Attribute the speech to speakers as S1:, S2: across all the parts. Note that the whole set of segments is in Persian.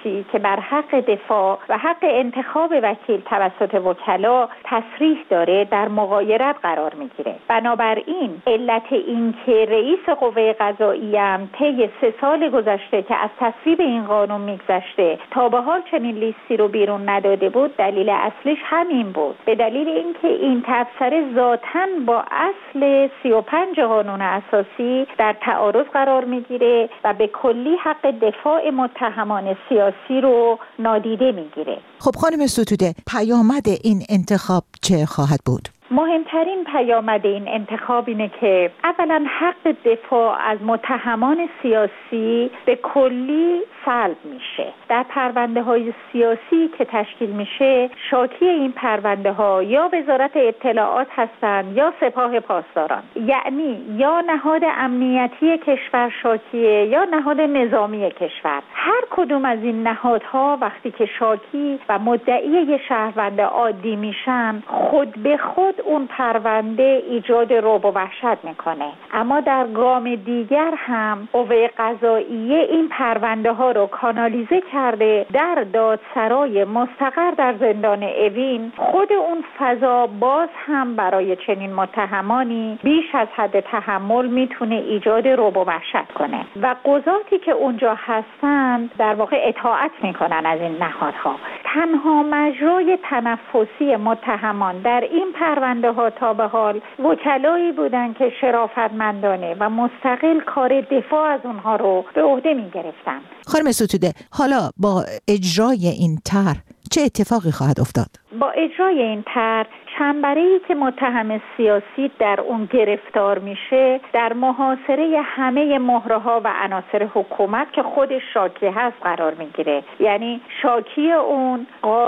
S1: سیاسی که بر حق دفاع و حق انتخاب وکیل توسط وکلا تصریح داره در مغایرت قرار میگیره. بنابراین علت این که رئیس قوه قضاییه هم طی 3 سال گذشته که از تصویب این قانون میگذشته تا به حال چنین لیستی رو بیرون نداده بود، دلیل اصلیش همین بود. به دلیل اینکه این تبصره ذاتاً با اصل 35 قانون اساسی در تعارض قرار میگیره و به کلی حق دفاع متهمان سیاسی رو نادیده میگیره.
S2: خب خانم ستوده، پیامد این انتخاب چه خواهد بود؟
S1: مهمترین پیامد این انتخاب اینه که اولا حق دفاع از متهمان سیاسی به کلی سلب میشه. در پرونده های سیاسی که تشکیل میشه، شاکی این پرونده ها یا وزارت اطلاعات هستند یا سپاه پاسداران، یعنی یا نهاد امنیتی کشور شاکیه یا نهاد نظامی کشور. هر کدوم از این نهادها وقتی که شاکی و مدعی یه شهروند عادی میشن، خود به خود اون پرونده ایجاد رعب و وحشت میکنه. اما در گام دیگر هم قوه قضاییه این پرونده ها رو کانالیزه کرده در دادسرای مستقر در زندان اوین. خود اون فضا باز هم برای چنین متهمانی بیش از حد تحمل میتونه ایجاد رعب و وحشت کنه و قضاتی که اونجا هستند در واقع اطاعت میکنن از این نهادها. تنها مجرای تنفسی متهمان در این پرونده ها تا به حال وکلایی بودن که شرافتمندانه و مستقل کار دفاع از اونها رو به عهده می گرفتن.
S2: خانم ستوده، حالا با اجرای این طرح چه اتفاقی خواهد افتاد؟
S1: با اجرای این طرح چنبره‌ای که متهم سیاسی در اون گرفتار میشه در محاصره همه مهره‌ها و عناصر حکومت که خودش شاکی هست قرار میگیره. یعنی شاکی اون،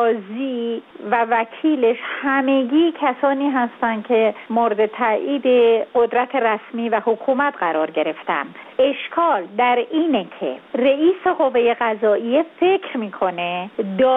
S1: قاضی و وکیلش همگی کسانی هستن که مورد تایید قدرت رسمی و حکومت قرار گرفتن. اشکال در اینه که رئیس قوه قضاییه فکر میکنه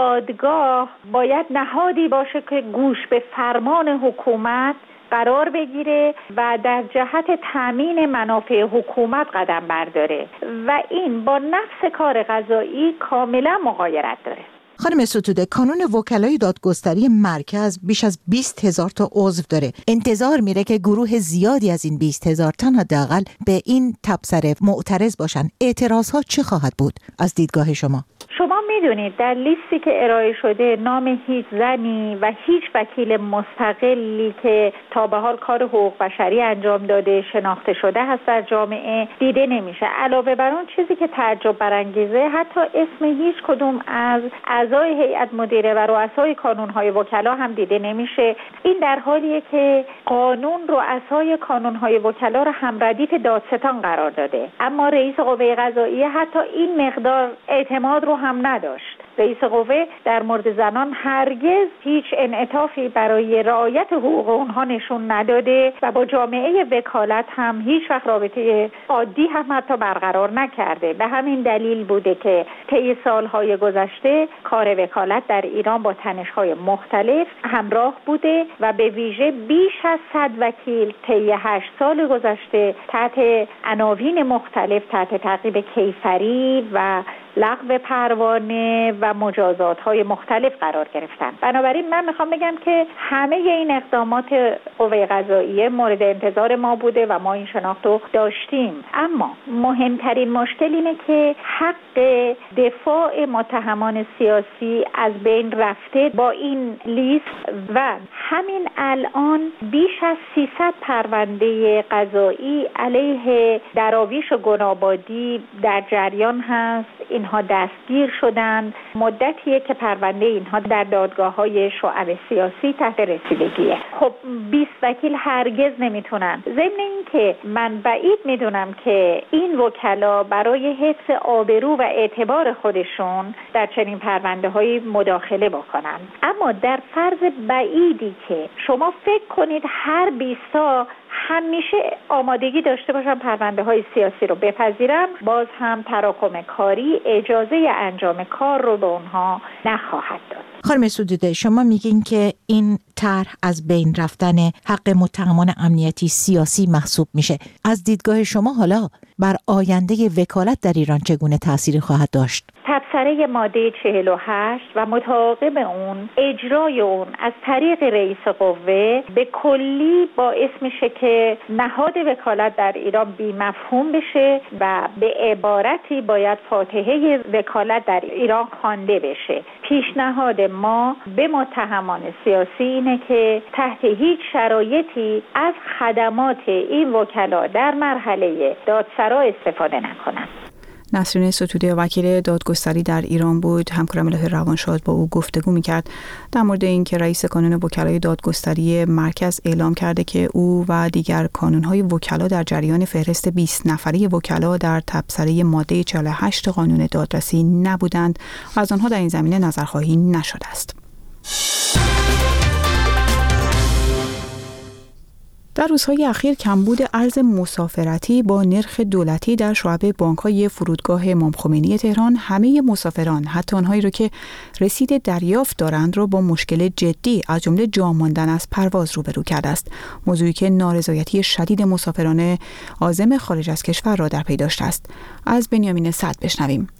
S1: دادگاه باید نهادی باشه که گوش به فرمان حکومت قرار بگیره و در جهت تامین منافع حکومت قدم برداره و این با نفس کار قضایی کاملا مغایرت داره.
S2: خانم ستوده، کانون وکلای دادگستری مرکز بیش از 20,000 تا عضو داره. انتظار میره که گروه زیادی از این 20,000 تن حداقل به این تبصره معترض باشن. اعتراضها چه خواهد بود از دیدگاه شما؟
S1: شما میدونید در لیستی که ارائه شده نام هیچ زنی و هیچ وکیل مستقلی که تا به حال کار حقوق بشری انجام داده شناخته شده هست در جامعه دیده نمیشه. علاوه بر اون چیزی که تعجب برانگیزه، حتی اسم هیچ کدوم از اعضای هیئت مدیره و رؤسای کانونهای وکلا هم دیده نمیشه. این در حالیه که قانون رؤسای کانونهای وکلا را هم ردیف دادستان قرار داده، اما رئیس قوه قضاییه حتی این مقدار اعتماد رو هم نداشت. رئیس قوه در مورد زنان هرگز هیچ انعطافی برای رعایت حقوق اونها نشون نداده و با جامعه وکالت هم هیچ وقت رابطه عادی هم حتی برقرار نکرده. به همین دلیل بوده که طی سالهای گذشته کار وکالت در ایران با تنش‌های مختلف همراه بوده و به ویژه بیش از 100 وکیل طی 8 سال گذشته تحت عناوین مختلف، تحت تعقیب کیفری و لغو پروانه و مجازات‌های مختلف قرار گرفتن. بنابراین من میخوام بگم که همه این اقدامات قوه قضاییه مورد انتظار ما بوده و ما این شناخت رو داشتیم. اما مهمترین مشکل اینه که حق دفاع متهمان سیاسی از بین رفته با این لیست و همین الان بیش از 300 پرونده قضایی علیه دراویش و گنابادی در جریان هست. اینها دستگیر شدند. مدتیه که پرونده اینها در دادگاه‌های شعب سیاسی تحت رسیدگیه. خب 20 وکیل هرگز نمیتونن. ضمن این که من بعید میدونم که این وکلا برای حفظ آبرو و اعتبار خودشون در چنین پرونده‌های مداخله بکنن. اما در فرض بعیدی که شما فکر کنید هر 20 تا همیشه آمادگی داشته باشن پرونده های سیاسی رو بپذیرن، باز هم تراکم کاری اجازه انجام کار رو به اونها نخواهد داد.
S2: خانم ستوده، شما میگین که این طرح از بین رفتن حق متهمان امنیتی سیاسی محسوب میشه. از دیدگاه شما حالا بر آینده وکالت در ایران چگونه تأثیری خواهد داشت؟
S1: تبصره ماده 48 و متعاقب اون اجرای اون از طریق رئیس قوه به کلی باعث میشه که نهاد وکالت در ایران بی‌مفهوم بشه و به عبارتی باید فاتحه وکالت در ایران خوانده بشه. پیشنهاد ما به متهمان سیاسی اینه که تحت هیچ شرایطی از خدمات این وکلا در مرحله دادسرا استفاده نکنند.
S3: نسرین ستوده وکیل دادگستری در ایران بود. همکارم الهه روانشاد با او گفتگو می‌کرد در مورد اینکه رئیس کانون وکلای دادگستری مرکز اعلام کرده که او و دیگر کانون‌های وکلا در جریان فهرست 20 نفری وکلا در تبصره ماده 48 قانون دادرسی نبودند و از آنها در این زمینه نظرخواهی نشده است. در روزهای اخیر کمبود ارز مسافرتی با نرخ دولتی در شعبه بانک‌های فرودگاه امام خمینی تهران همه مسافران، حتی آنهایی را که رسید دریافت دارند، را با مشکل جدی از جمله جا ماندن از پرواز روبرو کرده است. موضوعی که نارضایتی شدید مسافران عازم خارج از کشور را در پی داشته است. از بنیامین سعد بشنویم.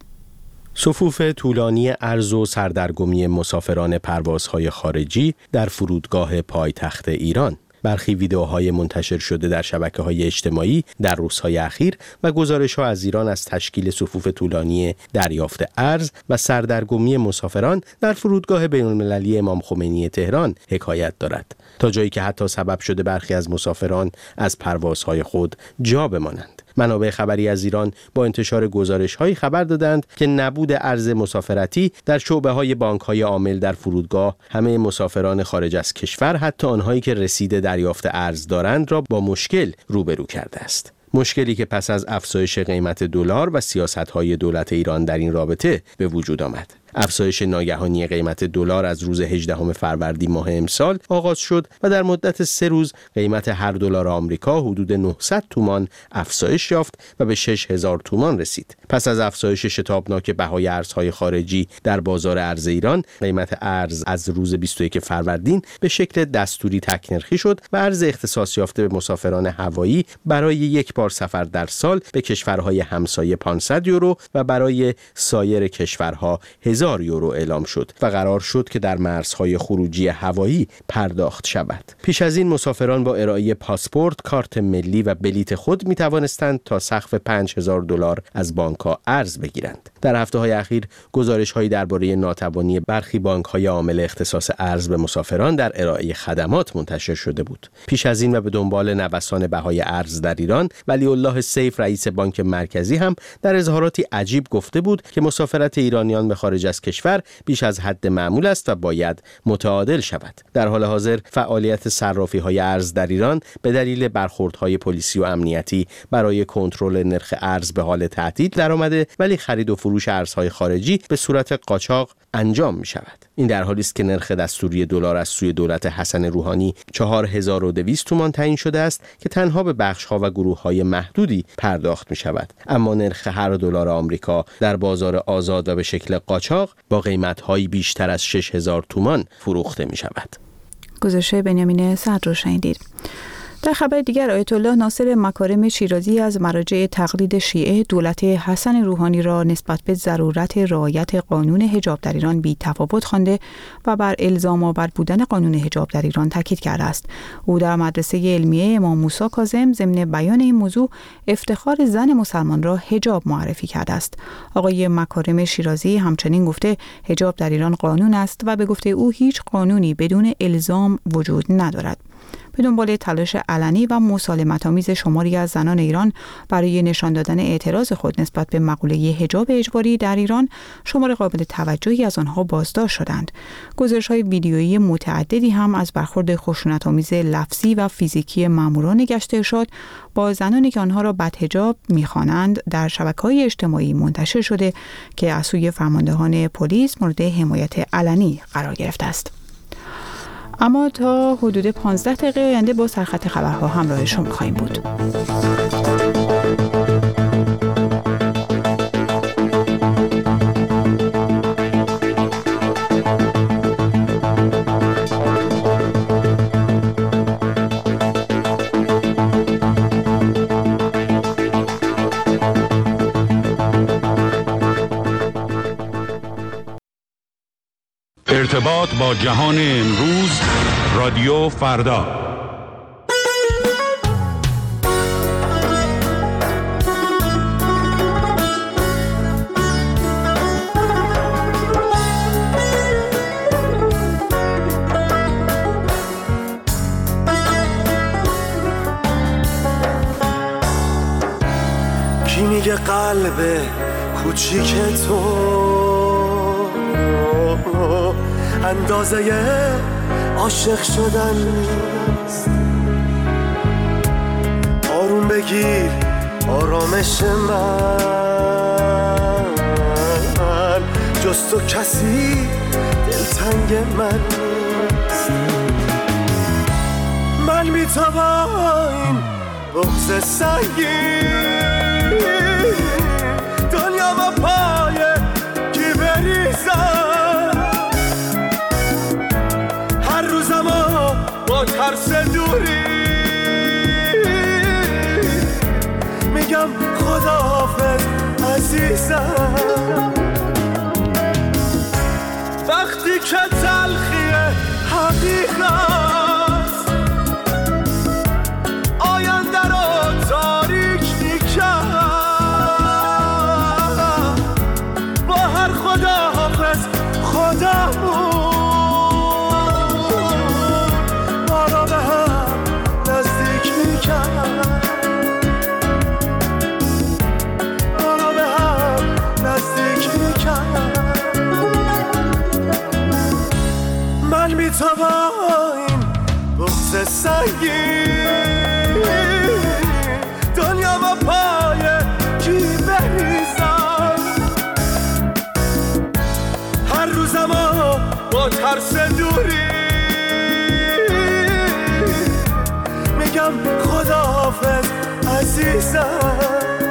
S4: صفوف طولانی ارز و سردرگمی مسافران پروازهای خارجی در فرودگاه پایتخت ایران. برخی ویدئوهای منتشر شده در شبکه‌های اجتماعی در روزهای اخیر و گزارش‌ها از ایران از تشکیل صفوف طولانی دریافت ارز و سردرگمی مسافران در فرودگاه بین‌المللی امام خمینی تهران حکایت دارد، تا جایی که حتی سبب شده برخی از مسافران از پروازهای خود جا بمانند. منابع خبری از ایران با انتشار گزارش‌هایی خبر دادند که نبود ارز مسافرتی در شعبه‌های بانک‌های عامل در فرودگاه همه مسافران خارج از کشور، حتی آنهایی که رسید دریافت ارز دارند، را با مشکل روبرو کرده است. مشکلی که پس از افزایش قیمت دلار و سیاست‌های دولت ایران در این رابطه به وجود آمد. افزایش ناگهانی قیمت دلار از روز 18 فروردین ماه امسال آغاز شد و در مدت 3 روز قیمت هر دلار آمریکا حدود 900 تومان افزایش یافت و به 6000 تومان رسید. پس از افزایش شتابناک بهای ارزهای خارجی در بازار ارز ایران، قیمت ارز از روز 21 فروردین به شکل دستوری تک‌نرخی شد و ارز اختصاص یافته به مسافران هوایی برای یک بار سفر در سال به کشورهای همسایه 500 یورو و برای سایر کشورها 1000 یورو اعلام شد و قرار شد که در مرزهای خروجی هوایی پرداخت شود. پیش از این مسافران با ارائه پاسپورت، کارت ملی و بلیت خود می توانستند تا سقف 5000 دلار از بانک‌ها ارز بگیرند. در هفته‌های اخیر گزارش‌هایی درباره ناتوانی برخی بانک‌های عامل اختصاص ارز به مسافران در ارائه خدمات منتشر شده بود. پیش از این و به دنبال نوسان بهای ارز در ایران، ولی‌الله سیف رئیس بانک مرکزی هم در اظهاراتی عجیب گفته بود که مسافرت ایرانیان به خارج از کشور بیش از حد معمول است و باید متعادل شود. در حال حاضر فعالیت صرافی‌های ارز در ایران به دلیل برخوردهای پلیسی و امنیتی برای کنترل نرخ ارز به حال تعطیل درآمده، ولی خرید و فروش ارزهای خارجی به صورت قاچاق انجام می شود. این در حالی است که نرخ دستوری دلار از سوی دولت حسن روحانی 4200 تومان تعیین شده است که تنها به بخش‌ها و گروه‌های محدودی پرداخت می شود. اما نرخ هر دلار آمریکا در بازار آزاد و به شکل قاچاق با قیمت‌هایی بیشتر از 6000 تومان فروخته می شود.
S3: گزارش بنیامین سعد رو شنیدید. در خبر دیگر، آیت الله ناصر مکارم شیرازی از مراجع تقلید شیعه دولت حسن روحانی را نسبت به ضرورت رعایت قانون حجاب در ایران بی تفاوت خوانده و بر الزام آور بودن قانون حجاب در ایران تاکید کرده است. او در مدرسه علمیه امام موسی کاظم ضمن بیان این موضوع افتخار زن مسلمان را حجاب معرفی کرده است. آقای مکارم شیرازی همچنین گفته حجاب در ایران قانون است و به گفته او هیچ قانونی بدون الزام وجود ندارد. به دنبال تلاش علنی و مسالمت‌آمیز شماری از زنان ایران برای نشان دادن اعتراض خود نسبت به مقوله حجاب اجباری در ایران، شمار قابل توجهی از آنها بازداشت شدند. گزارش‌های ویدیویی متعددی هم از برخورد خشونت‌آمیز لفظی و فیزیکی ماموران گشت ارشاد با زنانی که آنها را بدحجاب می‌خوانند در شبکه‌های اجتماعی منتشر شده که از سوی فرماندهان پلیس مورد حمایت علنی قرار گرفته است. اما تا حدود 15 دقیقه آینده با سرخط خبرها همراه شما خواهیم بود.
S5: ارتباط با جهان امروز، رادیو فردا.
S6: کی میگه قلب کوچیک تو اندازه عاشق شدن نیست؟ آروم بگیر آرامش من، جز تو کسی دلتنگ من نیست. من میتوان این بغض سنگین دنیا و پای کی بریزم، هر روزم با ترس دوری میگم خداحافظ عزیزم. وقتی که تلخی حقیقت آینده رو تاریک میکرد، با هر خداحافظ خدامون ما را به هم نزدیک میکرد، ما را به هم نزدیک میکرد. من میتوان این بغض سنگین دنیا و پای کی بریزم، هر روزم با ترس دوری میگم خداحافظ عزیزم.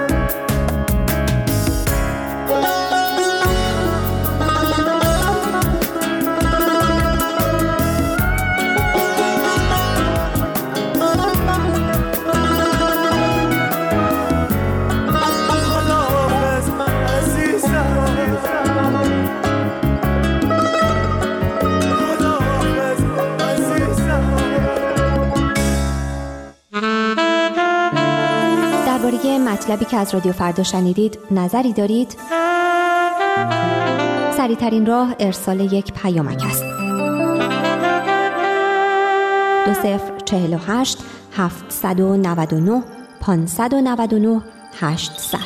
S7: درباره مطلبی که از رادیو فردا شنیدید نظری دارید؟ سریع‌ترین راه ارسال یک پیامک است. 2048 799 599 800.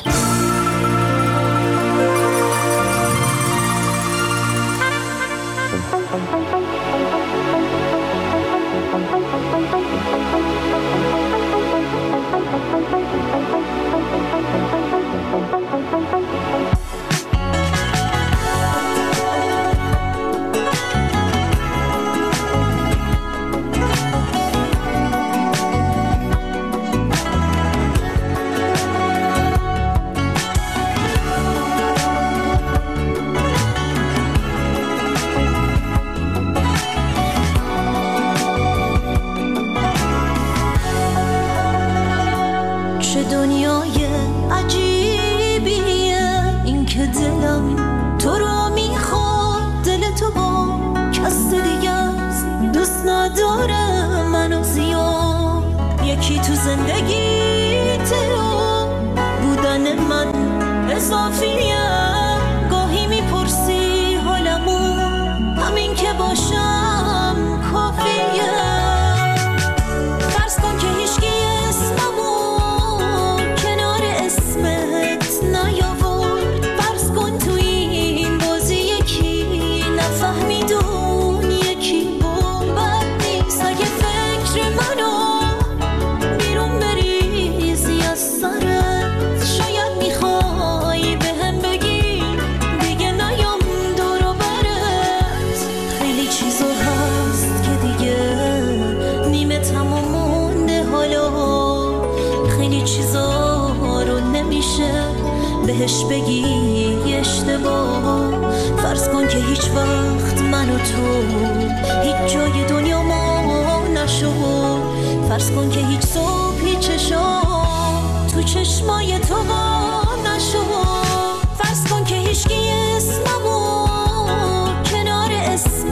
S8: بهش بگی اشتباه، فرض کن که هیچ وقت من و تو هیچ جای دنیا ما نشد، فرض کن که هیچ صبحی چشام تو چشمای تو با نشد، فرض کن که هیچکی اسممو کنار اسم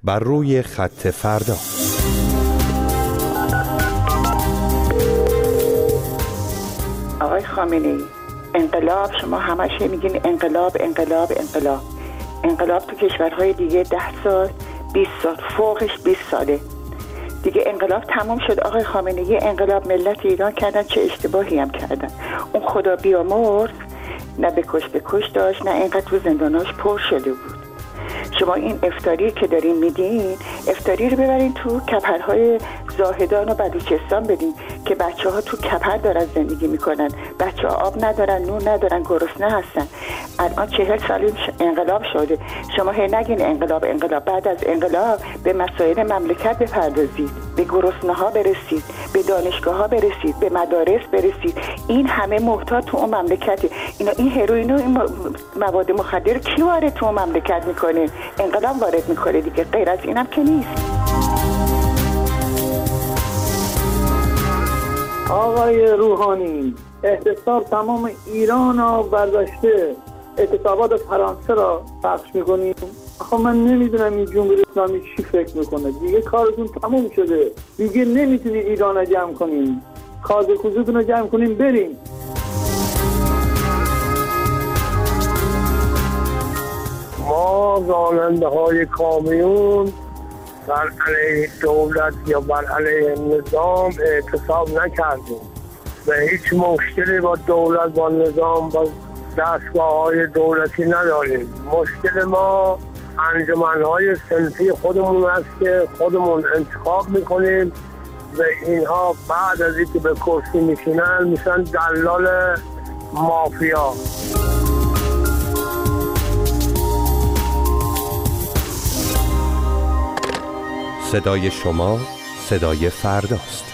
S9: بر روی خط فردا.
S10: آقای خامنه‌ای، انقلاب، شما همش میگین انقلاب انقلاب انقلاب. انقلاب تو کشورهای دیگه 10 سال 20 سال فوقش 20 ساله دیگه انقلاب تموم شد. آقای خامنه‌ای، انقلاب ملت ایران کردن، چه اشتباهی هم کردن. اون خدا بیامرز نه بکش داشت، نه اینقدر تو زنداناش پر شده بود. شما این افطاری که دارین میدین، افطاری رو ببرین تو کپرهای زاهدان و بلوچستان بدین که بچه‌ها تو کپر دارن زندگی میکنن، بچه‌ها آب ندارن، نون ندارن، گرسنه هستن. الان 40 سال انقلاب شده، شما هی نگین انقلاب انقلاب. بعد از انقلاب به مسائل مملکت بپردازید، به گرسنه‌ها برسید، به دانشگاه‌ها برسید، به مدارس برسید. این همه محتاج تو اون مملکته. این هروئین و این مواد مخدر کی وارد تو اون مملکت میکنه؟ انقلاب وارد میکنه دیگه، غیر از اینم که نیست.
S11: آقای روحانی، احتساب تمام ایران را برداشته، اعتصابات فرانسه را پخش میکنیم. آخه من نمیدونم این جمهوری اسلامی چی فکر میکنه. دیگه کارتون تموم شده، دیگه نمیتونید ایران را جمع کنیم. کازه کوزتون را جمع کنیم بریم.
S12: ما راننده های کامیون بر علیه دولت یا بر علیه نظام اعتصاب نکردیم و هیچ مشکلی با دولت، با نظام، با دستگاه های دولتی نداریم. مشکل ما انجمن های صنفی خودمون است که خودمون انتخاب میکنیم و اینها بعد از اینکه به کرسی میشینن میشن دلال مافیا.
S9: صدای شما صدای فرداست.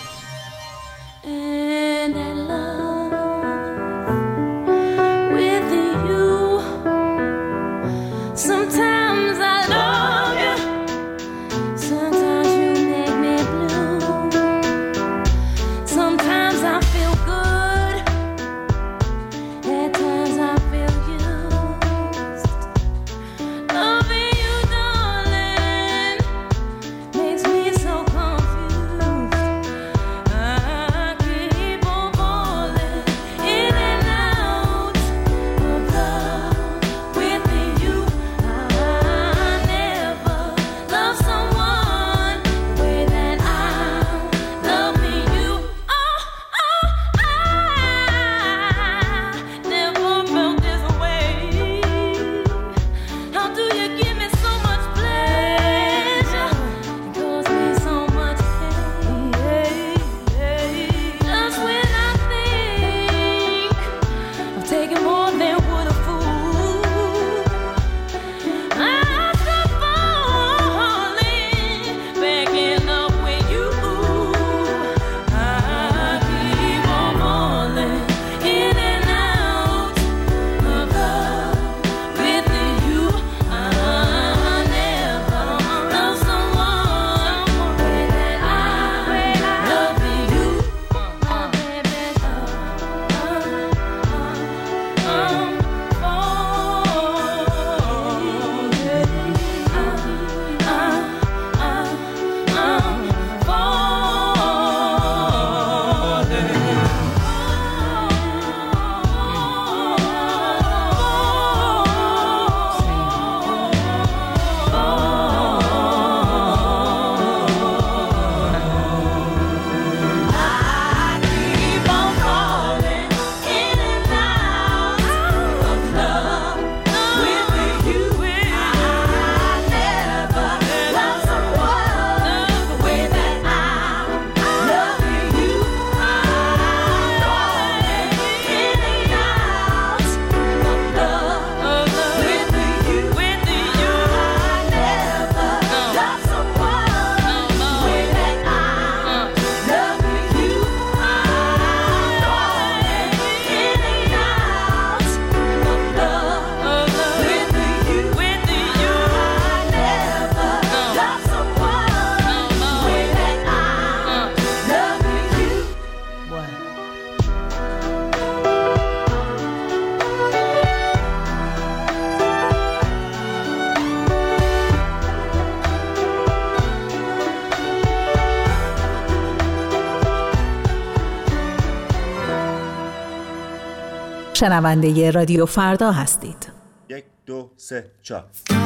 S13: شنونده رادیو فردا هستید.
S6: 1 2 3 4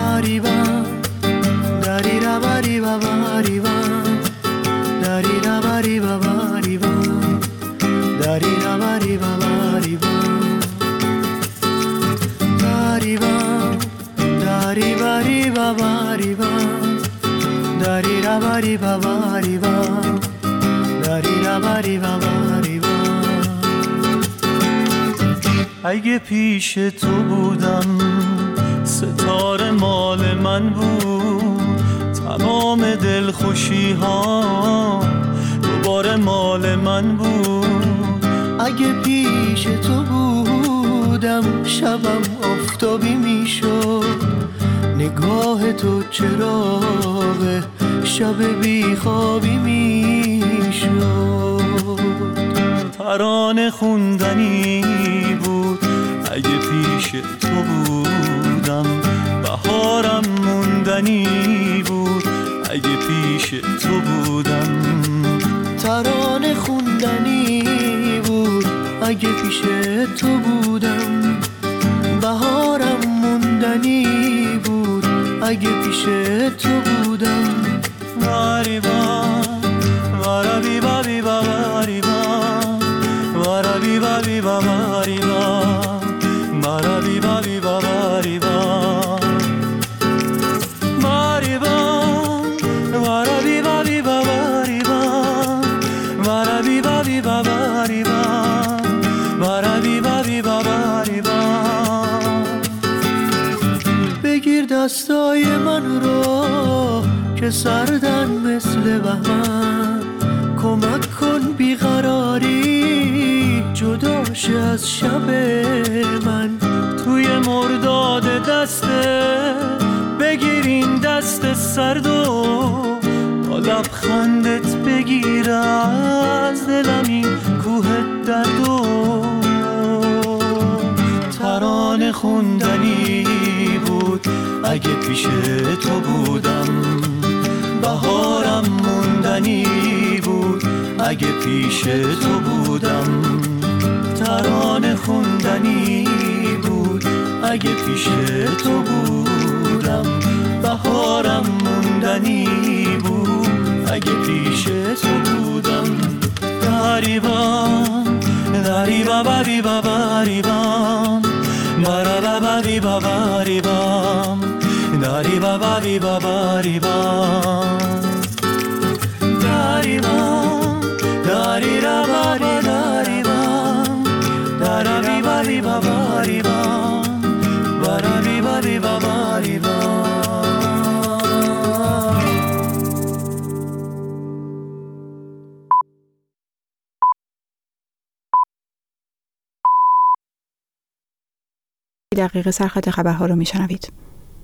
S14: اگه پیش تو بودم ستاره مال من بود، تمام دلخوشی ها دوباره مال من بود.
S15: اگه پیش تو بودم شبم آفتابی میشد، نگاه تو چراغ شب بیخوابی میشد.
S14: ترانه خوندنی بود اگه پیش تو بودم، بهارم موندنی بود اگه پیش تو بودم.
S15: ترانه خوندنی بود اگه پیش تو بودم، بهارم موندنی بود اگه پیش تو بودم.
S14: واریبا وارابی بابی واریبا وارابی بابی واریبا وارابی بابی واریبا واریبا وارابی بابی واریبا وارابی بابی واریبا وارابی بابی واریبا.
S15: بگیر دستای من رو که سردن مثل بهمن، کمک کن بیقراری جداش از شب من.
S14: توی مرداد دسته بگیر این دست سرد و با لبخندت بگیر از دلم این کوه درد و ترانه خوندنی بود اگه پیش تو بودم، بهارم موندنی بود اگه پیش تو بودم. ترانه خوندنی بود اگه پیش تو بودم، بهارم موندنی بود اگه پیش تو بودم. داریبام داریبا باری باباریبام بارا باری باباریبام داریبا باری باباریبام داریبام داریرا باری داریبام دارابی باری باباریبام بارابی باری باباریبام.
S3: دقیقه سرخط خبرها رو میشنوید.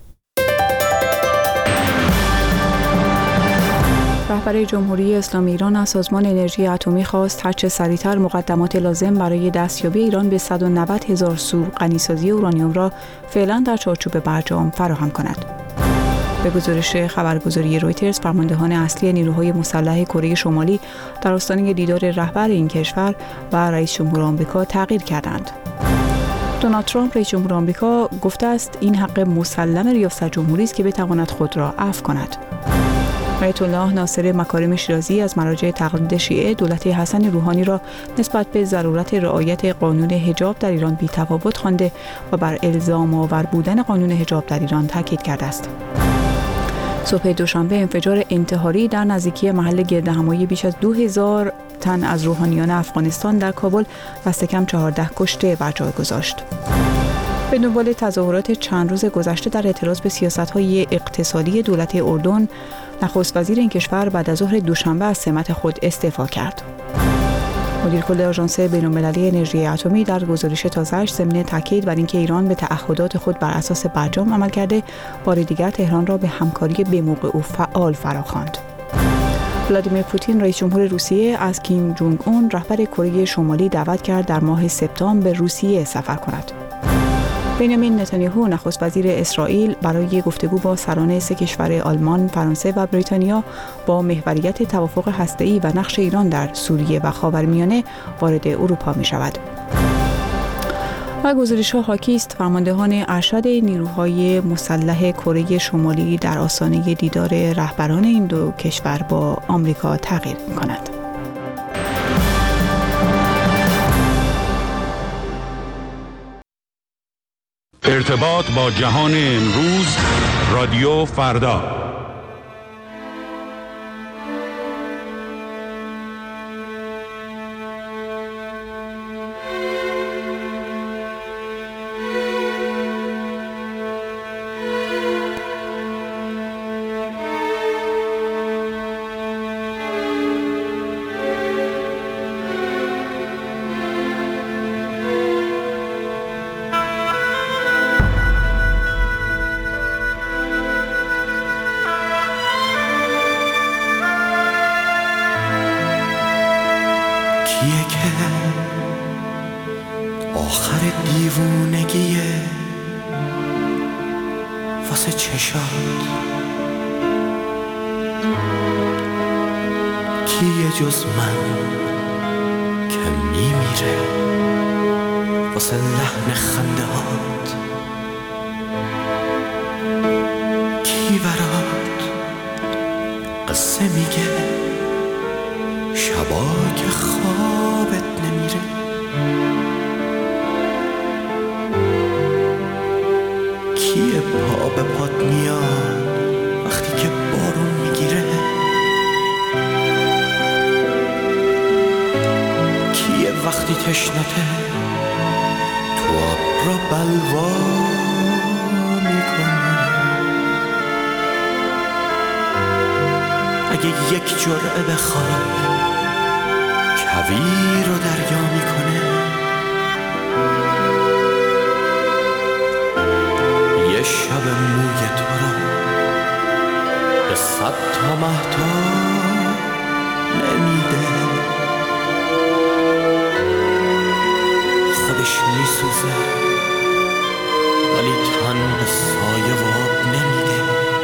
S3: رهبر جمهوری اسلامی ایران از سازمان انرژی اتمی خواست هرچه سریعتر مقدمات لازم برای دستیابی ایران به 190,000 سور غنیسازی اورانیوم را فعلا در چارچوب برجام فراهم کند. به گزارش خبرگزاری رویترز، فرماندهان اصلی نیروهای مسلح کره شمالی در آستانه دیدار رهبر این کشور و رئیس جمهور آمریکا تغییر کردند. دونالد ترامپ رئیس جمهور آمریکا گفته است این حق مسلم ریاست جمهوری است که بتواند خود را عفو کند. آیت الله ناصر مکارم شیرازی از مراجع تقلید شیعه دولت حسن روحانی را نسبت به ضرورت رعایت قانون حجاب در ایران بی‌تفاوت خوانده و بر الزام آور بودن قانون حجاب در ایران تاکید کرده است. صبح دوشنبه انفجار انتحاری در نزدیکی محل گردهمایی بیش از 2000 تن از روحانیان افغانستان در کابل دست کم 14 کشته بر جای گذاشت. به دنبال تظاهرات چند روز گذشته در اعتراض به سیاست‌های اقتصادی دولت اردن، نخست وزیر این کشور بعد از ظهر دوشنبه از سمت خود استعفا کرد. مدیر کل آژانس بین‌المللی انرژی اتمی در گزارش تازه‌اش ضمن تاکید بر اینکه ایران به تعهدات خود بر اساس برجام عمل کرده، بار دیگر تهران را به همکاری به‌موقع و فعال فراخواند. ولادیمیر پوتین رئیس جمهور روسیه از کیم جونگ اون رهبر کره شمالی دعوت کرد در ماه سپتامبر به روسیه سفر کند. بنیامین نتانیاهو نخست وزیر اسرائیل برای گفتگو با سران سه کشور آلمان، فرانسه و بریتانیا با محوریت توافق هسته‌ای و نقش ایران در سوریه و خاورمیانه وارد اروپا می شود. و گزارش‌ها حاکی است فرماندهان ارشد نیروهای مسلح کره شمالی در آستانه دیدار رهبران این دو کشور با آمریکا تغییر می‌کند.
S5: ارتباط با جهان امروز، رادیو فردا.
S15: کیه که آخر دیوونگیه واسه چشات؟ کیه جز من که میمیره واسه لحن خندهات؟ کی برات قصه میگه شبا که خوابت نمیره؟ کیه پا به پات میاد وقتی که بارون میگیره؟ کیه وقتی تشنته تو آب را بلوا میکنه؟ اگه یک جرعه بخواد کویر رو دریا میکنه؟ یه شب موی تو رو به 100 تا مهتاب نمیده؟ خودش میسوزه ولی تن به سایه و آب نمیده.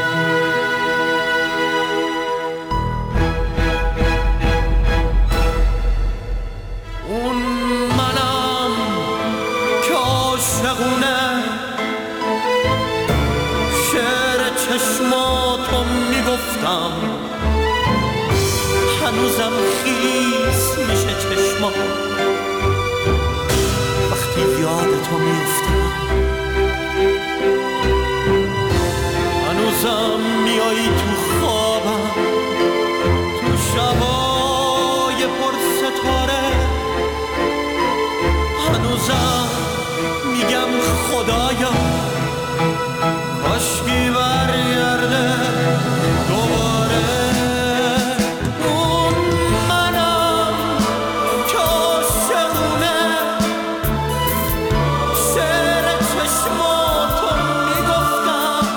S15: هنوزم خیس میشه چشما وقتی یاد تو میفتم. هنوزم میایی تو خوابم تو شبای پر ستاره. هنوزم میگم خدایا کاشکی برگرده دوباره. اون منم که عاشقونه شعر چشماتو میگفتم.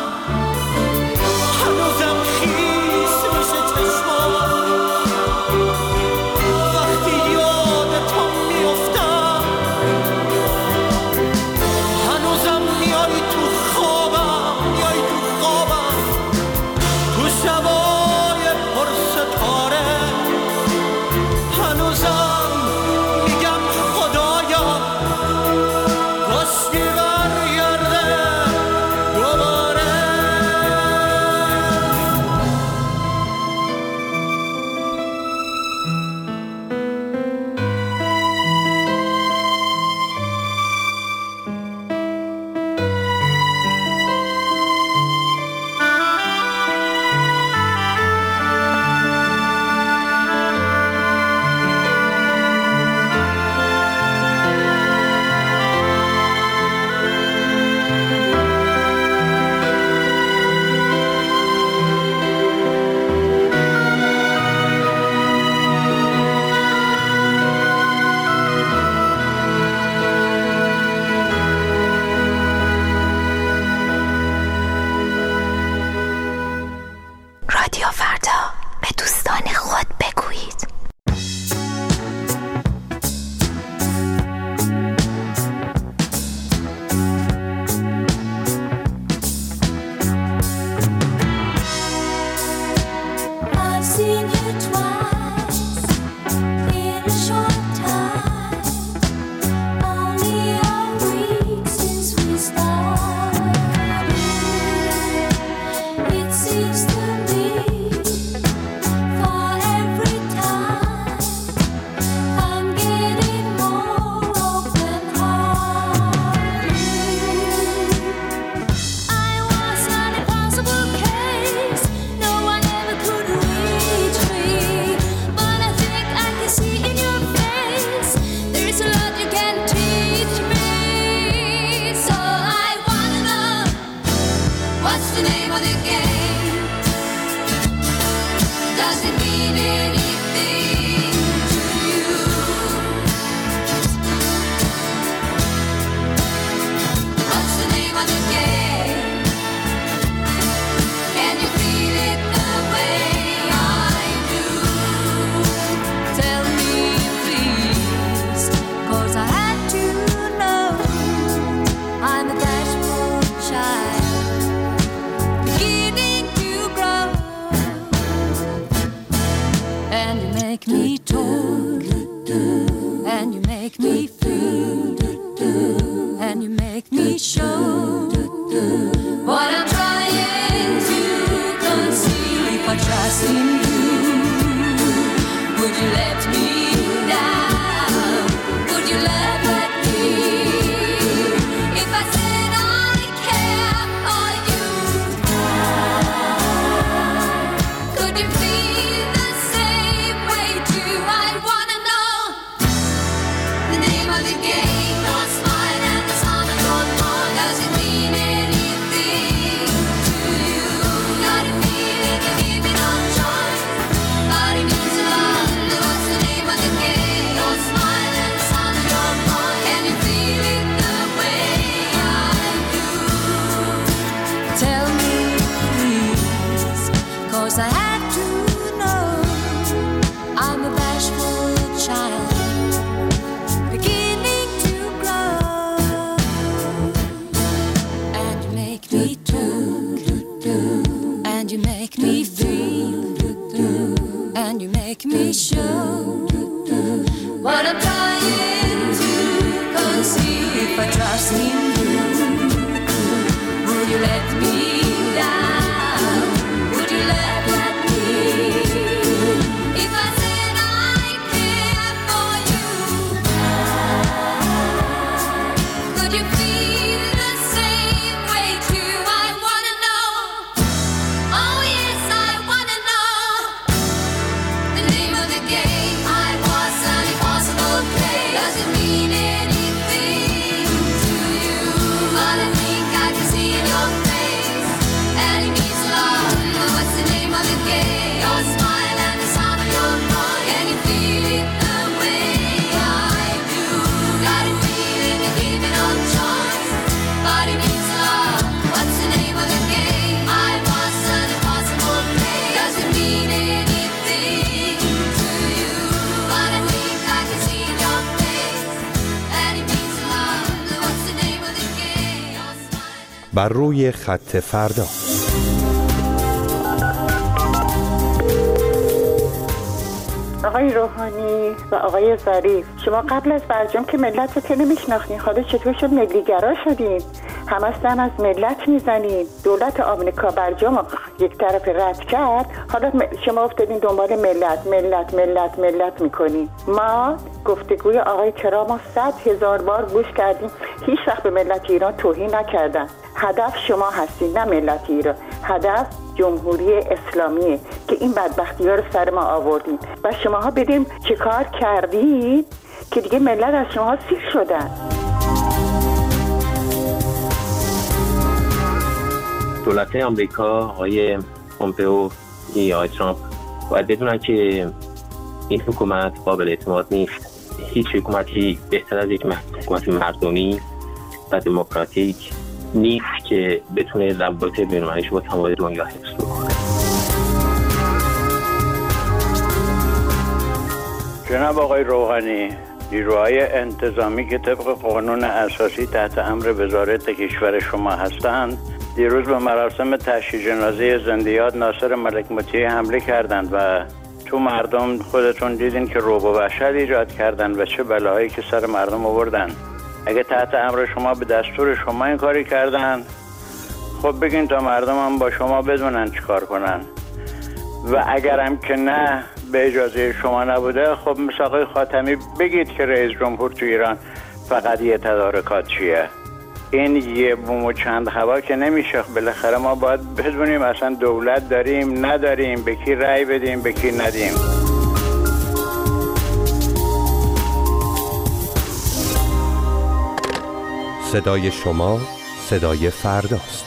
S15: هنوزم خیس میشه چشمات وقتی یاد تو میفتم. هنوزم میاد
S8: make me feel, and you make me show what I'm trying to conceive. If I trust in you, would you let me down? Would you let me? If I said I care for you, could you feel the same way too? I wanna know. Oh yes, I wanna know the name of the game. I was an impossible play. Does it mean anything to you? But I think I can see in your face, and it means a lot. What's the name of the game? Your smile and the sound of your voice. Can you feel it the way I do? Got a feeling you're giving no choice, but it means a lot. What's the name of the game? I was an impossible play. Does it mean anything to you? But I think I can see in your face, and it means a lot. What's the name of the game? Your smile.
S9: بر روی خط فردا.
S10: آقای روحانی و آقای ظریف، شما قبل از برجام که ملت رو که نمیشناختین، حالا چطور شد ملیگرا شدین؟ همه سن از ملت میزنین. دولت آمریکا برجام یک طرف رد کرد، حالا شما افتادین دنبال ملت ملت ملت ملت میکنین. ما گفتگوی آقای ترامپ 100,000 بار گوش کردیم، هیچ وقت به ملت ایران توهین نکردن. هدف شما هستین، نه ملت ایران. هدف جمهوری اسلامیه که این بدبختی ها رو سر ما آوردین و شماها بدیم چه کار کردید که دیگه ملت از شما سیر شدن.
S16: دولت آمریکا، آقای پومپئو یا آقای ترامپ باید بدونن که این حکومت قابل اعتماد نیست. هیچ حکومتی بهتر از یک حکومت مردمی و دموکراتیک نیست که بتونه رابطه بین‌المللیش با تمام دنیا حفظ بکنه.
S17: جناب آقای روحانی، نیروهای انتظامی که طبق قانون اساسی تحت امر وزارت کشور شما هستند، دیروز به مراسم تشییع جنازه زنده‌یاد ناصر ملک مطیع حمله کردند و تو مردم خودتون دیدین که رعب و وحشت ایجاد کردن و چه بلاهایی که سر مردم آوردن. اگه تحت امر شما به دستور شما این کاری کردن، خب بگین تا مردم هم با شما بدونن چی کار کنن. و اگرم که نه، به اجازه شما نبوده، خب مثل آقای خاتمی بگید که رئیس جمهور تو ایران فقط یه تدارکات چیه. این یه بوم و چند هوا که نمیشه. بالاخره ما باید بدونیم اصلا دولت داریم نداریم، به کی رأی بدیم به کی ندیم.
S9: صدای شما صدای فرداست.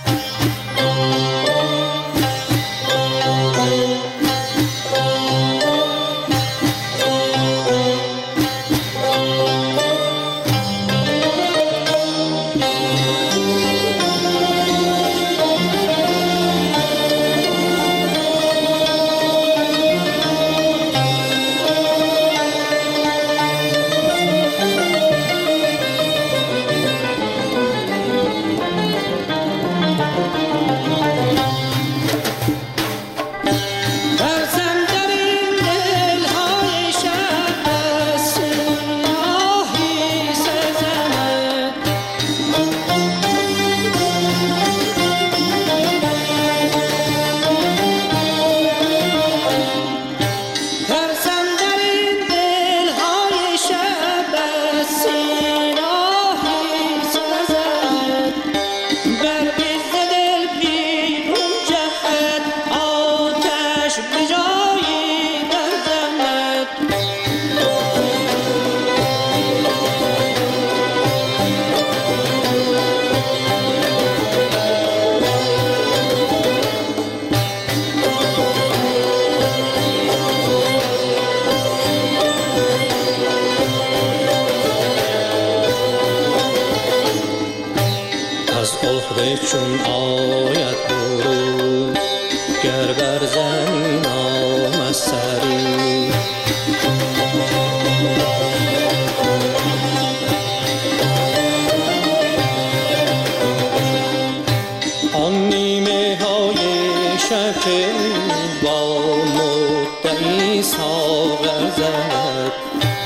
S14: چون آید برو گر بر زمین آمد سری آن نیمه های شب زد.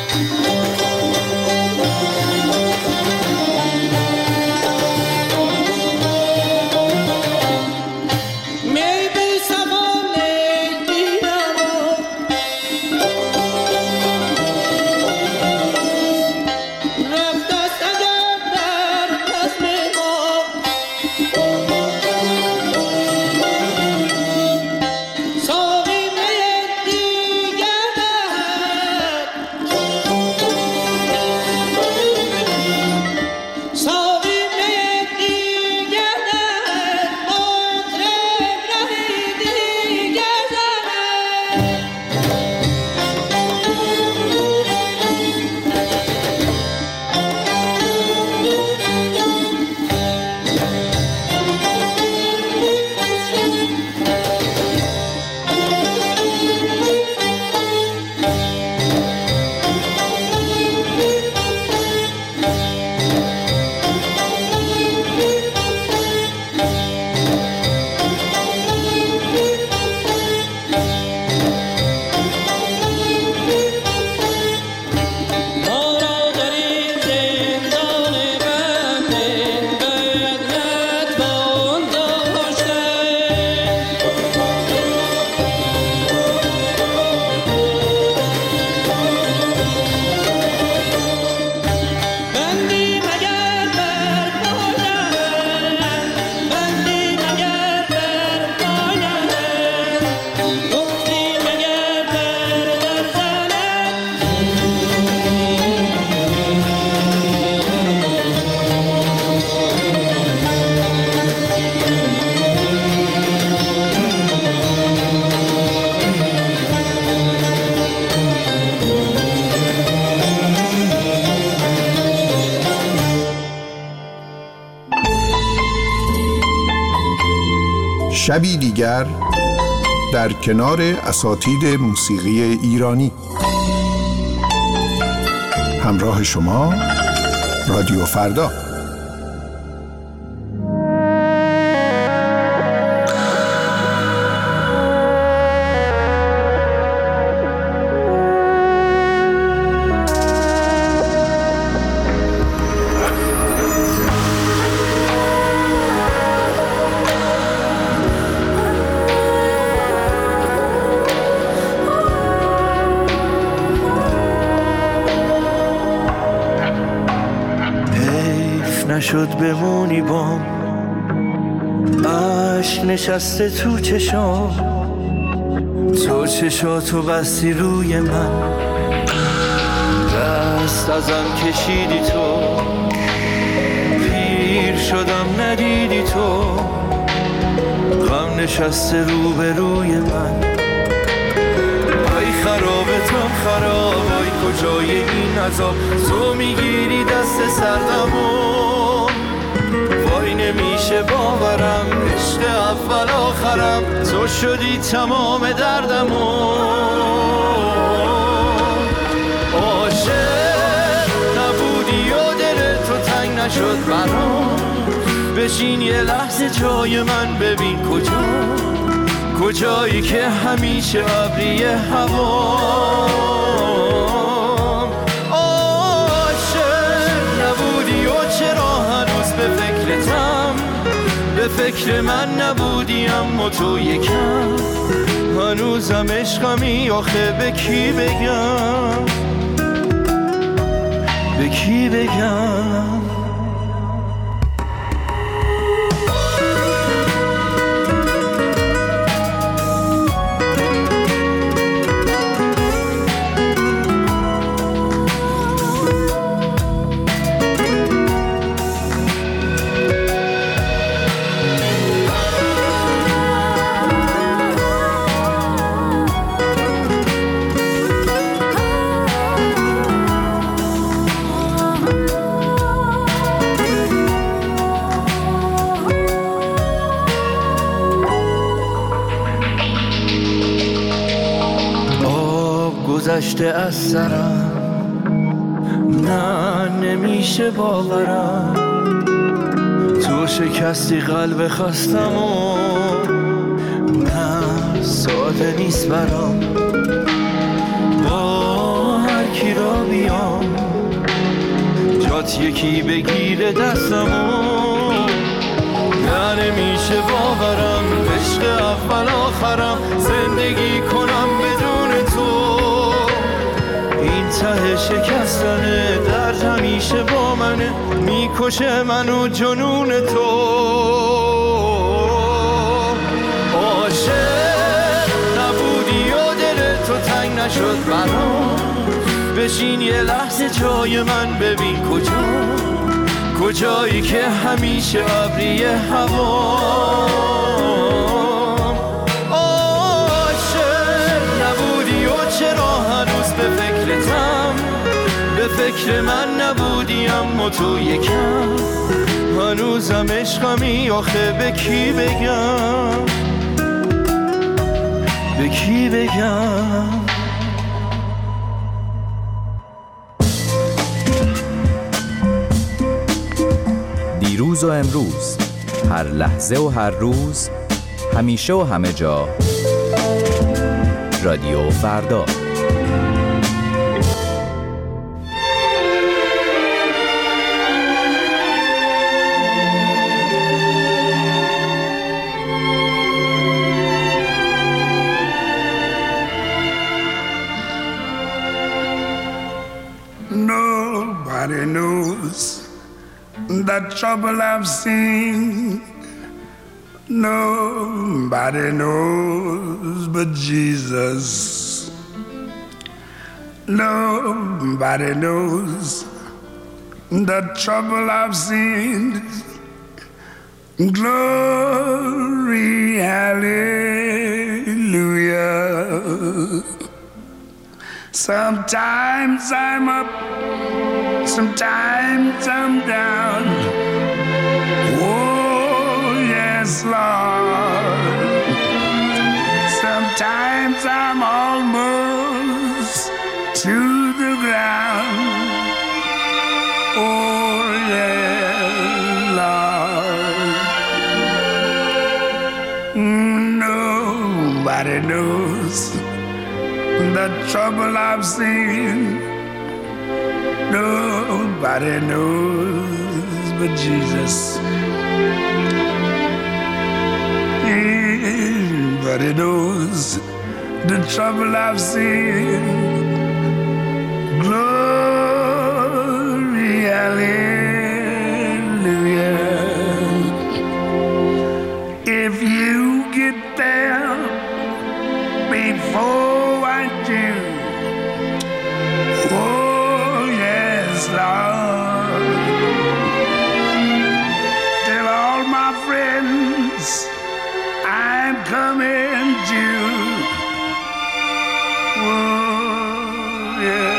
S18: شبی دیگر در کنار اساتید موسیقی ایرانی. همراه شما رادیو فردا.
S6: نشد بمونی بام، عشق نشسته تو چشام، تو چشاتو بستی روی من، دست ازم کشیدی تو، پیر شدم ندیدی تو، غم نشسته رو به روی من. ای خرابتم خراب، ای کجای این عذاب، تو میگیری دست سردمو، وای نمیشه باورم، عشق اول آخرم، تو شدی تمام دردمو. عاشق نبودی و دل تو تنگ نشد برام، بشین یه لحظه جای من، ببین کجایی که همیشه ابری هوا. عاشق نبودی و چرا هنوز به فکرتم، به فکر من نبودی اما تو یکم، هنوزم عشقمی، آخه به کی بگم، به کی بگم. گذشته از سرم، نه نمیشه باورم، تو شکستی قلب خستم و نه ساده نیست برام، با میخواد یکی بگیره دستمو، نه نمیشه باورم عشق اول آخرم زندگی کنم بدون تو. این ته شکستنه درد همیشه با منه، میکشه منو جنون تو. عاشق نبودی و دل تو تنگ نشد برام، بشین یه لحظه جای من ببین کجایی که همیشه ابری هوا. عاشق نبودی و چرا هنوز به فکرتم، به فکر من نبودی اما تو یکم، هنوزم عشقمی آخه به کی بگم، به کی بگم.
S19: دیروز و امروز، هر لحظه و هر روز، همیشه و همه جا، رادیو فردا.
S12: Nobody knows the trouble I've seen. Nobody knows but Jesus. Nobody knows the trouble I've seen. Glory, hallelujah. Sometimes I'm up, sometimes I'm down. Oh, yes, Lord. Sometimes I'm almost to the ground. Oh, yes, Lord. Nobody knows the trouble I've seen. Nobody knows but Jesus. Nobody knows the trouble I've seen. Glory, hallelujah. If you get there before I do, oh yes, Lord, tell all my friends I'm coming to. Oh yeah.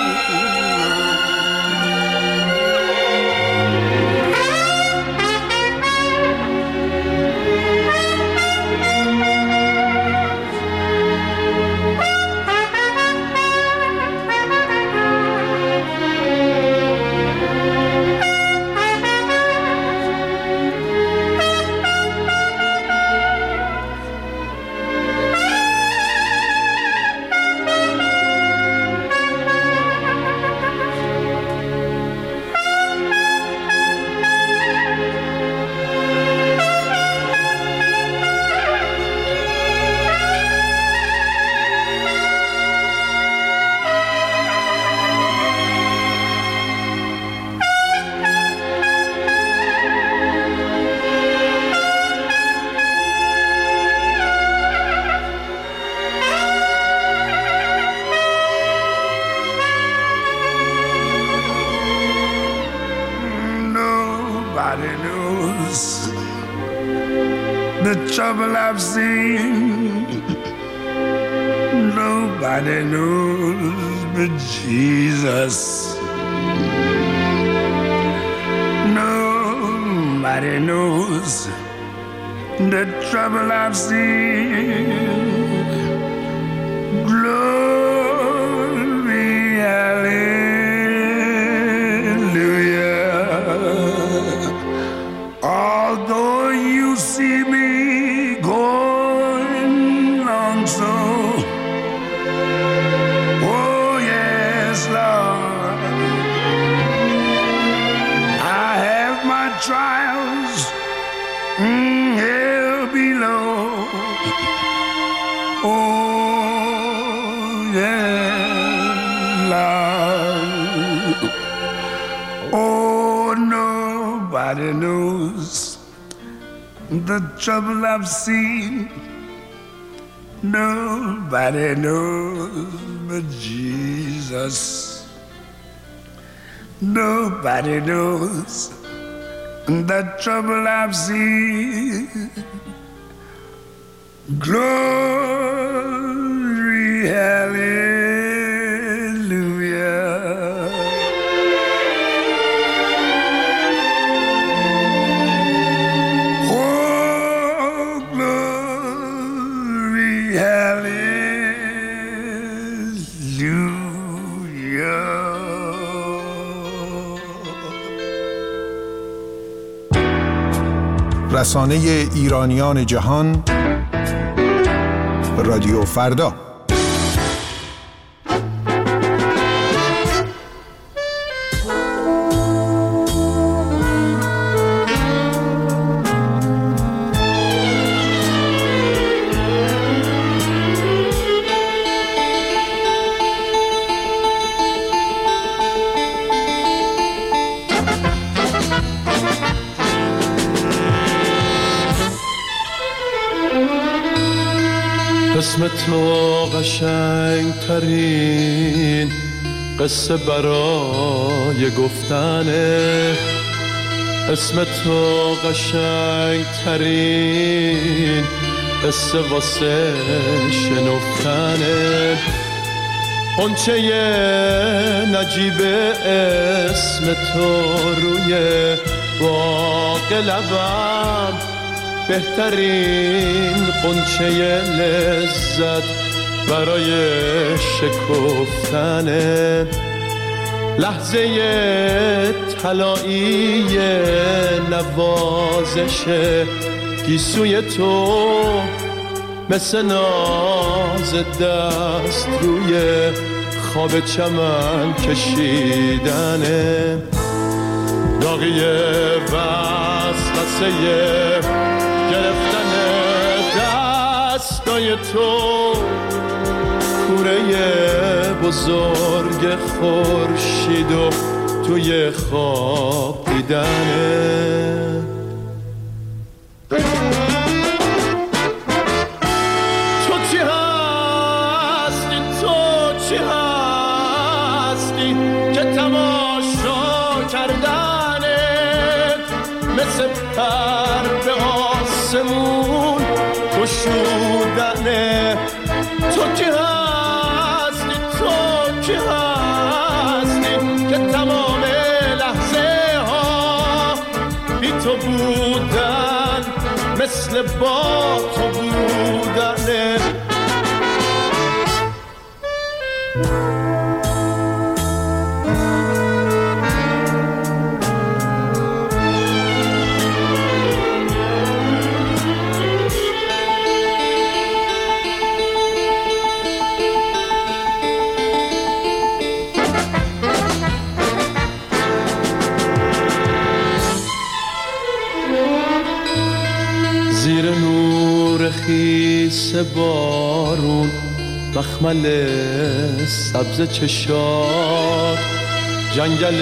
S12: Nobody knows the trouble I've seen. Nobody knows but Jesus. Nobody knows the trouble I've seen. Glory, hallelujah. Although you see me going on so, oh yes, Lord, trials here below. Oh, yeah, love. Oh, nobody knows the trouble I've seen. Nobody knows but Jesus. Nobody knows the trouble I've seen. Glory, hallelujah. Oh, glory, hallelujah.
S18: رسانه ایرانیان جهان رادیو فردا.
S6: اسم تو قشنگ ترین قصه برای گفتنه. اسم تو قشنگ ترین قصه واسه شنفتنه. قنچه نجیب اسم تو روی باغ لبم، بهترین قنچه لذت برای شکفتنه. لحظه طلایی نوازش گیسوی تو، مثل ناز دست روی خواب چمن کشیدنه. داغی وسوسه گرفتن دستای تو، کوره بزرگ خورشید و توی خواب دیدنه. تو چی هستی، تو چی هستی که تماشا کردنت مثل پر به آسمون گشودنه. تو کی هستی، تو کی هستی که تمام لحظه ها بی تو بودن، مثل با تو بودنه. زیر نور خیس بارون، مخمل سبز چشات، جنگل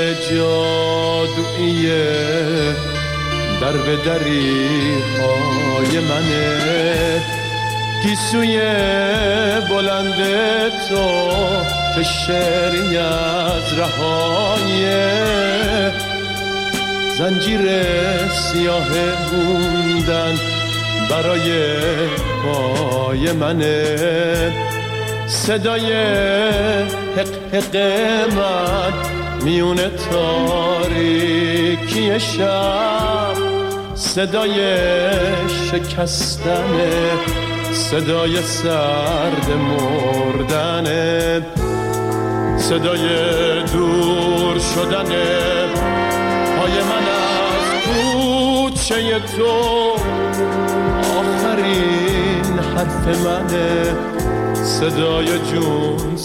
S6: جادویی در به دری های منه. گیسوی بلند تو که شعری از رهای زنجیر سیاه موندن برای پای منه. صدای حق حق من میون تاریکی شب، صدای شکستنه، صدای سرد مردنه، صدای دور شدنه پای من از کوچه تو. آخرین حرف منه، صدای جون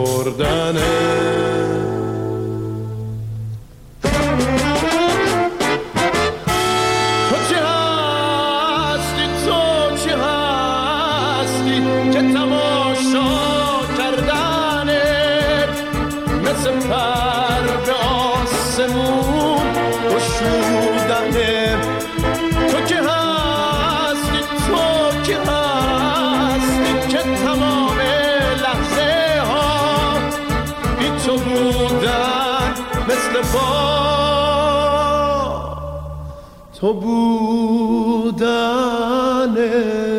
S6: سپردنه. بودنه. تو که هستی، تو که هستی که تمام لحظه ها بی تو بودن مثل تو بودنه.